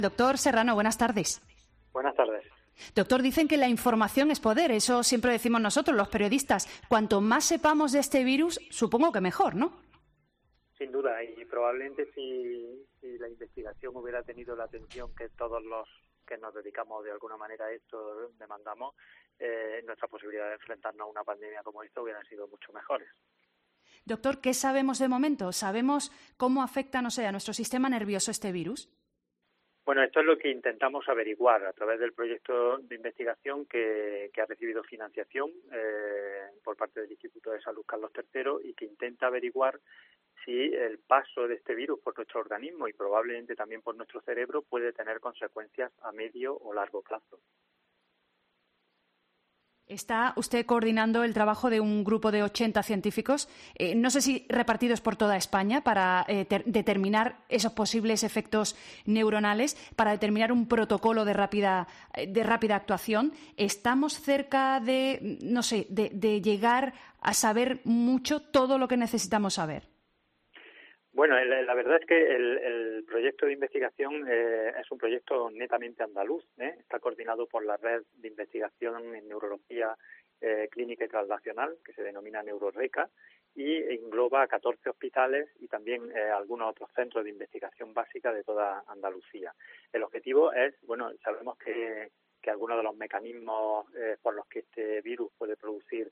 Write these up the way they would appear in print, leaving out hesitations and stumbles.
Doctor Serrano, buenas tardes. Buenas tardes. Doctor, dicen que la información es poder, eso siempre decimos nosotros, los periodistas. Cuanto más sepamos de este virus, supongo que mejor, ¿no? Sin duda, y probablemente si la investigación hubiera tenido la atención que todos los que nos dedicamos de alguna manera a esto demandamos, nuestras posibilidades de enfrentarnos a una pandemia como esta hubieran sido mucho mejores. Doctor, ¿qué sabemos de momento? ¿Sabemos cómo afecta, no sé, a nuestro sistema nervioso este virus? Bueno, esto es lo que intentamos averiguar a través del proyecto de investigación que ha recibido financiación por parte del Instituto de Salud Carlos III y que intenta averiguar si el paso de este virus por nuestro organismo y probablemente también por nuestro cerebro puede tener consecuencias a medio o largo plazo. Está usted coordinando el trabajo de un grupo de 80 científicos, no sé si repartidos por toda España, para determinar esos posibles efectos neuronales, para determinar un protocolo de rápida actuación. ¿Estamos cerca de, no sé, de llegar a saber mucho todo lo que necesitamos saber? Bueno, la verdad es que el proyecto de investigación es un proyecto netamente andaluz, Está coordinado por la Red de Investigación en Neurología Clínica y Translacional, que se denomina NeuroReca, y engloba 14 hospitales y también algunos otros centros de investigación básica de toda Andalucía. El objetivo es, bueno, sabemos que algunos de los mecanismos por los que este virus puede producir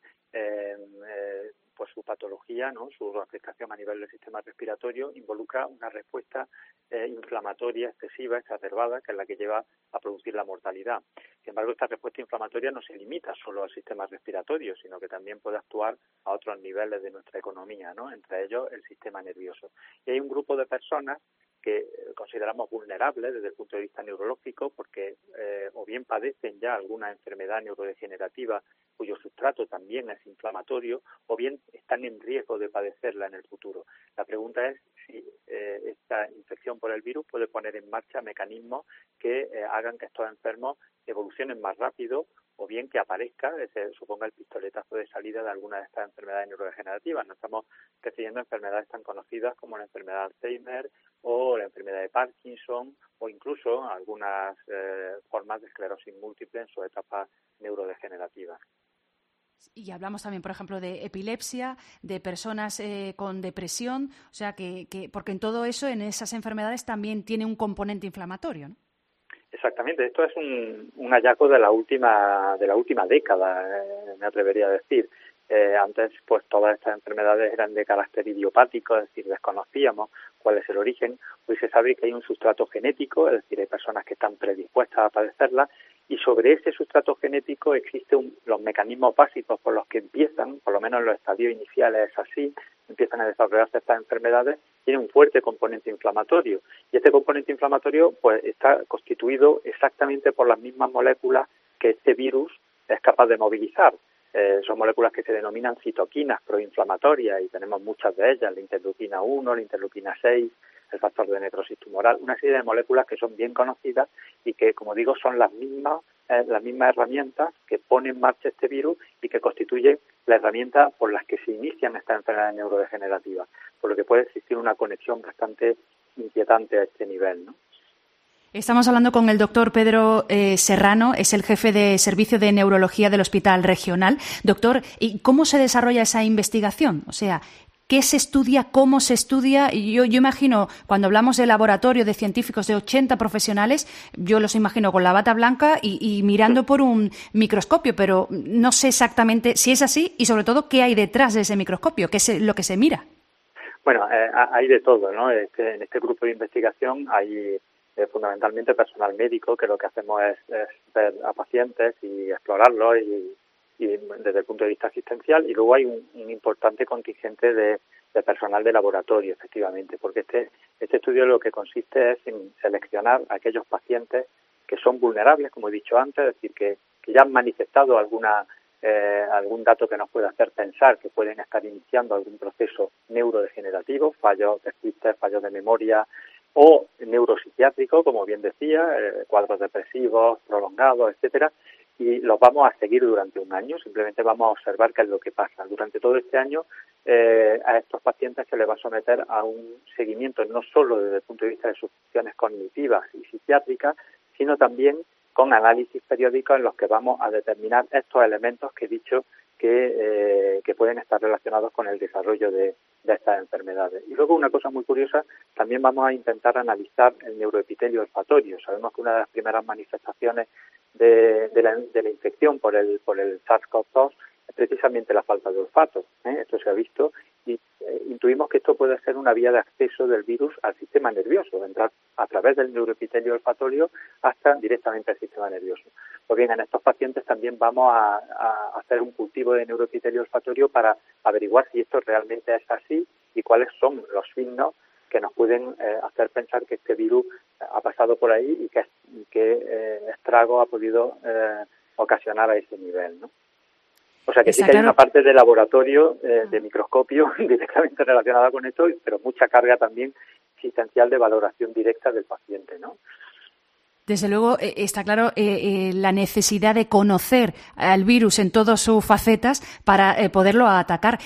pues su patología, ¿no? Su afectación a nivel del sistema respiratorio involucra una respuesta inflamatoria excesiva, exacerbada, que es la que lleva a producir la mortalidad. Sin embargo, esta respuesta inflamatoria no se limita solo al sistema respiratorio, sino que también puede actuar a otros niveles de nuestra economía, ¿no? Entre ellos el sistema nervioso. Y hay un grupo de personas que consideramos vulnerables desde el punto de vista neurológico porque o bien padecen ya alguna enfermedad neurodegenerativa cuyo sustrato también es inflamatorio o bien están en riesgo de padecerla en el futuro. La pregunta es si esta infección por el virus puede poner en marcha mecanismos que hagan que estos enfermos evolucionen más rápido o bien que aparezca, se suponga el pistoletazo de salida de alguna de estas enfermedades neurodegenerativas. No estamos refiriendo a enfermedades tan conocidas como la enfermedad de Alzheimer o la enfermedad de Parkinson o incluso algunas formas de esclerosis múltiple en su etapa neurodegenerativa. Y hablamos también, por ejemplo, de epilepsia, de personas con depresión, o sea, porque en todo eso, en esas enfermedades también tiene un componente inflamatorio, ¿no? Exactamente, esto es un hallazgo de la última década, me atrevería a decir. Antes, pues todas estas enfermedades eran de carácter idiopático, es decir, desconocíamos cuál es el origen. Hoy se sabe que hay un sustrato genético, es decir, hay personas que están predispuestas a padecerla, y sobre ese sustrato genético existen los mecanismos básicos por los que empiezan, por lo menos en los estadios iniciales es así, empiezan a desarrollarse estas enfermedades, tiene un fuerte componente inflamatorio. Y este componente inflamatorio pues está constituido exactamente por las mismas moléculas que este virus es capaz de movilizar. Son moléculas que se denominan citoquinas proinflamatorias y tenemos muchas de ellas, la interleuquina 1, la interleuquina 6, el factor de necrosis tumoral, una serie de moléculas que son bien conocidas y que, como digo, son las mismas herramientas que pone en marcha este virus y que constituyen la herramienta por las que se inician estas enfermedades neurodegenerativas, por lo que puede existir una conexión bastante inquietante a este nivel, ¿no? Estamos hablando con el doctor Pedro Serrano, es el jefe de servicio de neurología del Hospital Regional. Doctor, ¿y cómo se desarrolla esa investigación? O sea, ¿qué se estudia? ¿Cómo se estudia? Yo imagino, cuando hablamos de laboratorio de científicos de 80 profesionales, yo los imagino con la bata blanca y mirando por un microscopio, pero no sé exactamente si es así y, sobre todo, qué hay detrás de ese microscopio, qué es lo que se mira. Bueno, hay de todo, ¿no? En este grupo de investigación hay fundamentalmente personal médico, que lo que hacemos es ver a pacientes y explorarlos y desde el punto de vista asistencial, y luego hay un importante contingente de personal de laboratorio, efectivamente, porque este estudio lo que consiste es en seleccionar a aquellos pacientes que son vulnerables, como he dicho antes, es decir, que ya han manifestado algún dato que nos puede hacer pensar que pueden estar iniciando algún proceso neurodegenerativo, fallos de memoria, o neuropsiquiátrico, como bien decía, cuadros depresivos prolongados, etcétera, y los vamos a seguir durante un año. Simplemente vamos a observar qué es lo que pasa. Durante todo este año a estos pacientes se les va a someter a un seguimiento no solo desde el punto de vista de sus funciones cognitivas y psiquiátricas, sino también con análisis periódicos en los que vamos a determinar estos elementos que he dicho que pueden estar relacionados con el desarrollo de estas enfermedades. Y luego una cosa muy curiosa, también vamos a intentar analizar el neuroepitelio olfatorio. Sabemos que una de las primeras manifestaciones de la infección por el SARS-CoV-2 es precisamente la falta de olfato. Esto se ha visto y intuimos que esto puede ser una vía de acceso del virus al sistema nervioso, entrar a través del neuroepitelio olfatorio hasta directamente al sistema nervioso. Pues bien, en estos pacientes también vamos a hacer un cultivo de neuroepitelio olfatorio para averiguar si esto realmente es así y cuáles son los signos que nos pueden hacer pensar que este virus ha pasado por ahí y que estrago ha podido ocasionar a ese nivel, ¿no? O sea que sí que hay una parte de laboratorio, de microscopio directamente relacionada con esto, pero mucha carga también existencial de valoración directa del paciente, ¿no? Desde luego está claro la necesidad de conocer al virus en todas sus facetas para poderlo atacar.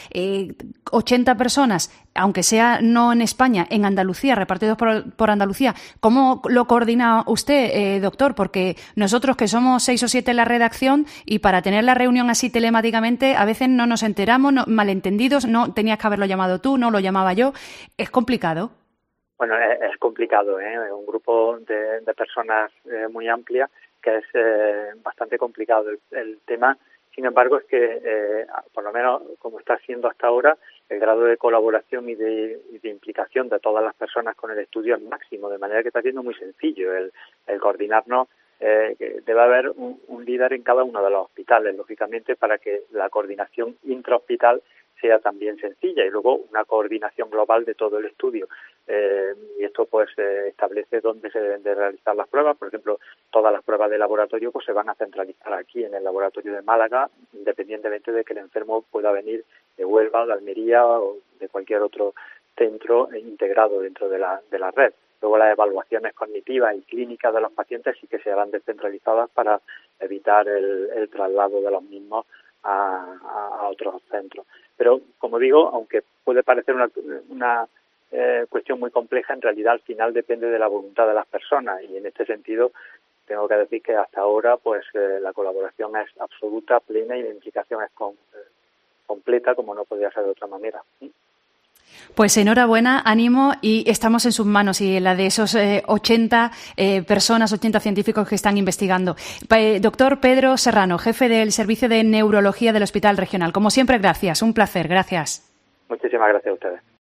80 personas, aunque sea no en España, en Andalucía, repartidos por Andalucía. ¿Cómo lo coordina usted, doctor? Porque nosotros que somos 6 o 7 en la redacción y para tener la reunión así telemáticamente a veces no nos enteramos, malentendidos, no tenías que haberlo llamado tú, no lo llamaba yo. Es complicado. Bueno, es complicado, un grupo de personas muy amplia que es bastante complicado el tema. Sin embargo, es que, por lo menos como está siendo hasta ahora, el grado de colaboración y de implicación de todas las personas con el estudio es máximo, de manera que está siendo muy sencillo el coordinarnos. Que debe haber un líder en cada uno de los hospitales, lógicamente, para que la coordinación intrahospital sea también sencilla y luego una coordinación global de todo el estudio. Y esto pues establece dónde se deben de realizar las pruebas. Por ejemplo, todas las pruebas de laboratorio pues se van a centralizar aquí en el laboratorio de Málaga, independientemente de que el enfermo pueda venir de Huelva, de Almería o de cualquier otro centro integrado dentro de la red. Luego las evaluaciones cognitivas y clínicas de los pacientes sí que se harán descentralizadas para evitar el traslado de los mismos a otros centros. Pero, como digo, aunque puede parecer una cuestión muy compleja, en realidad al final depende de la voluntad de las personas y en este sentido tengo que decir que hasta ahora pues la colaboración es absoluta, plena y la implicación es completa, como no podría ser de otra manera. Pues enhorabuena, ánimo y estamos en sus manos y en la de esos 80 personas, 80 científicos que están investigando. Doctor Pedro Serrano, jefe del Servicio de Neurología del Hospital Regional. Como siempre, gracias. Un placer. Gracias. Muchísimas gracias a ustedes.